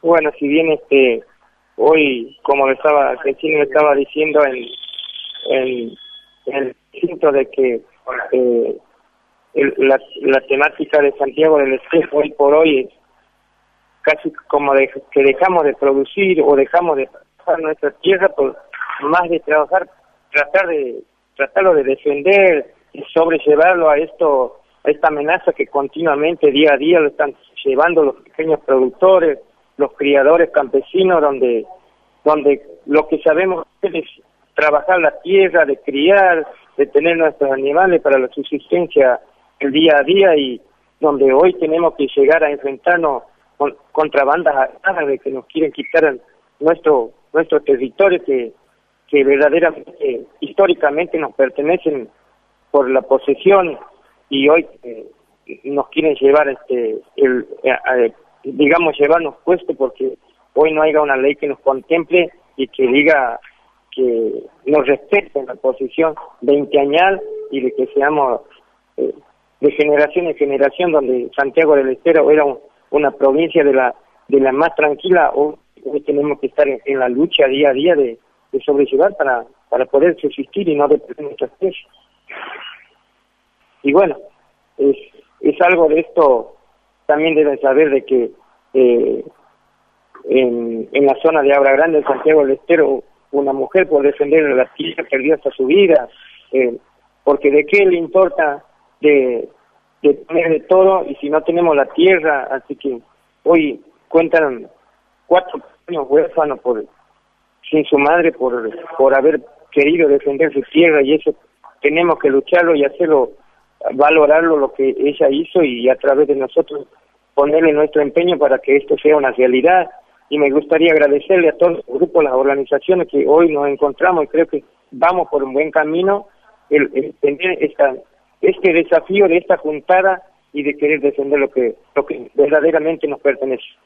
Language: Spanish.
Bueno, si bien hoy, como recién le estaba diciendo en el recinto de que la temática de Santiago del Estero hoy por hoy es casi como que dejamos de producir o dejamos de trabajar nuestra tierra por más de trabajar, tratarlo de defender y sobrellevarlo a esta amenaza que continuamente día a día lo están llevando los pequeños productores, los criadores campesinos, donde lo que sabemos es trabajar la tierra, de criar, de tener nuestros animales para la subsistencia el día a día, y donde hoy tenemos que llegar a enfrentarnos contra bandas armadas que nos quieren quitar nuestro territorio que verdaderamente históricamente nos pertenecen por la posesión, y hoy nos quieren llevar digamos llevarnos puesto, porque hoy no haya una ley que nos contemple y que diga que nos respeten la posesión veinteañal y de que seamos de generación en generación, donde Santiago del Estero era una provincia de la más tranquila. Hoy tenemos que estar en la lucha día a día de sobrellevar para poder subsistir y no depender de nuestras tierras. Y bueno, es algo de esto. También deben saber de que en la zona de Abra Grande, de Santiago del Estero, una mujer por defender la tierra perdió hasta su vida, porque de qué le importa de tener de todo y si no tenemos la tierra. Así que hoy cuentan 4 años huérfanos sin su madre por haber querido defender su tierra, y eso tenemos que lucharlo y hacerlo, valorarlo lo que ella hizo, y a través de nosotros ponerle nuestro empeño para que esto sea una realidad. Y me gustaría agradecerle a todos los grupos, las organizaciones que hoy nos encontramos, y creo que vamos por un buen camino, el tener este desafío de esta juntada y de querer defender lo que verdaderamente nos pertenece.